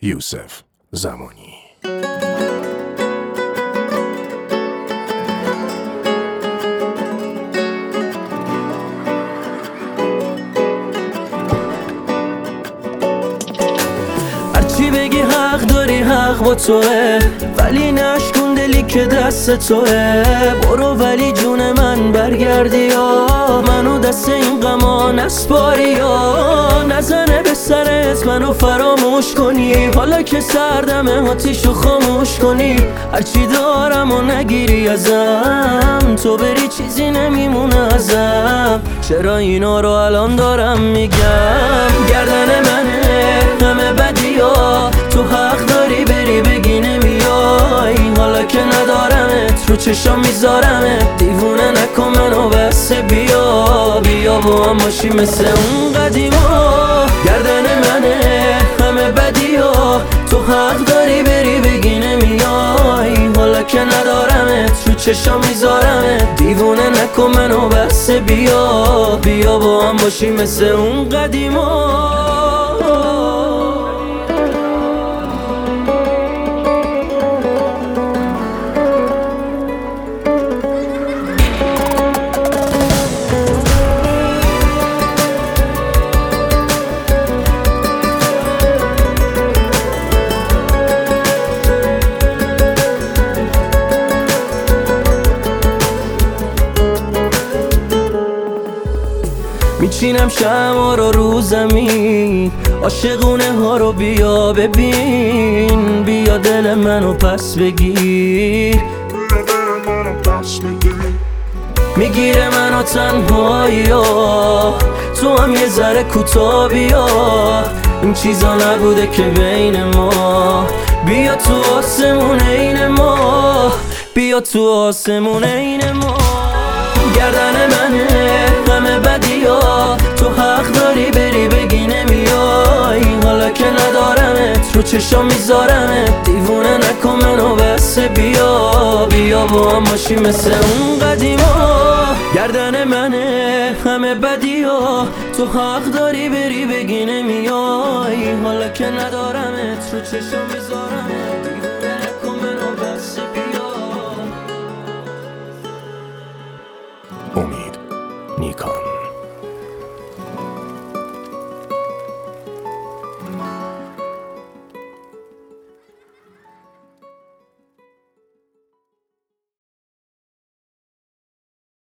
یوسف زمانی. هرچی بگی حق داری، حق با توه، ولی نشکن دلی که دست توه. برو ولی جون من برگردی یا منو دست این غما نسپاری یا نزنه به سرت منو فراموش کنی. حالا که سردمه آتیشو خاموش کنی. هرچی دارم و نگیری ازم، تو بری چیزی نمیمونه ازم. چرا اینا رو الان دارم میگم؟ گردن منه همه بدی ها، تو حق داری بری بگی نمیای. حالا که ندارمت رو چشام میذارمت، دیوونه نکن منو بس. بیا بیا با هم باشی مثل اون قدیما. گردن منه همه بدی ها، تو حق داری بری بگی نمیای. حالا که ندارمت رو چشام میذارمت، دیوونه نکن منو بس. بیا بیا با هم باشی مثل اون قدیما. میچینم شمع رو زمین، عاشقونه ها رو بیا ببین. بیا دل منو پس بگیر، میگیره منو تنهایی ها، تو هم یه ذره کوتاه بیا. این چیزا نبوده که بین ما، بیا تو آسمون این ما، بیا تو آسمون این ما. گردن منه همه بدی ها، تو حق داری بری بگی نمیای. حالا که ندارمت رو چشام میذارمت، دیوونه نکن منو بس. بیا بیا با هم باشی مثل اون قدیما. گردن منه همه بدی ها، تو حق داری بری بگی نمیای. حالا که ندارمت رو چشام میذارمت، دیوونه نکن منو بس. بیا امید نیکان.